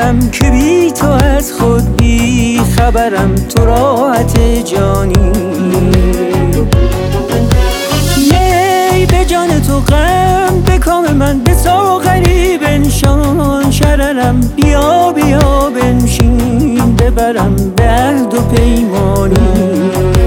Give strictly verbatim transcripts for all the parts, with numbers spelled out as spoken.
ببرم که بی تو از خود بی خبرم، تو راحت جانی. می به جان تو غم به کام من، به ساغری بنشان شررم، بیا بیا بنشین ببرم به عهد و پیمانی.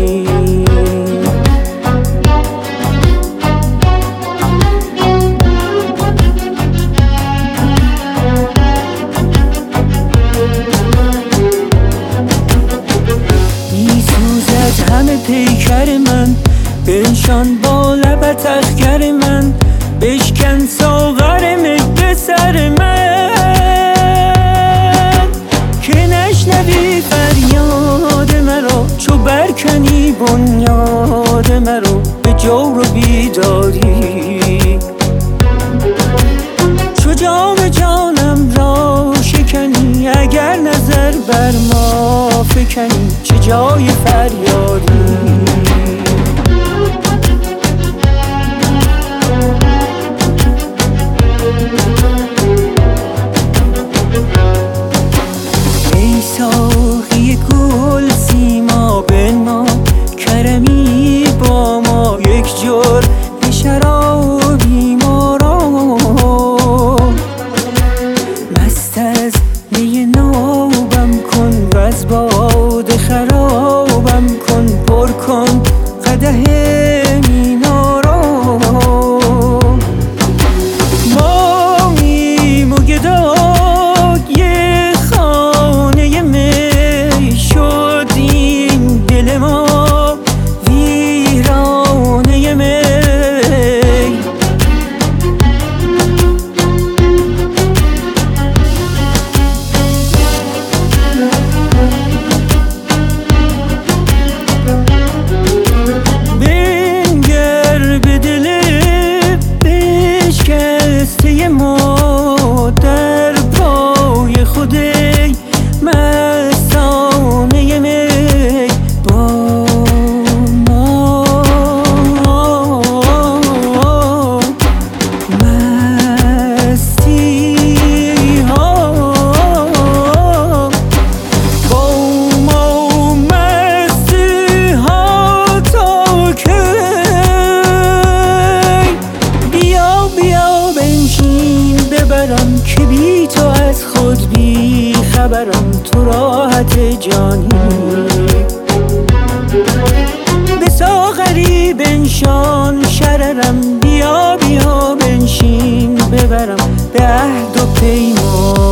همه پیکر من بنشان با لبت اخگر من، بشکن ساغر می به سر من، که نشنوی فریاد مرا چو برکنی بنیاد مرا به جور و بیداری. چو جام جانم را شکنی، اگر نظر بر ما فکنی چه جای فریادی. ای ساقی گل سیما بنما، کرمی با ما یک جرعه شرابی ما را، مست از می نابم کن وز باده خرابم کن، پر کن قدح مینا را. ما میم و گدای خانه می شد این دل ما ویرانه می. ما در پای خودی مستانه می با ما، مستی ها با ما، مستی ها تا که بیا بیا بنشین ببرم که بی تو از خود بی خبرم، تو راحت جانی. به ساغری بنشان شررم، بیا بیا بنشین ببرم به عهد و پیمان.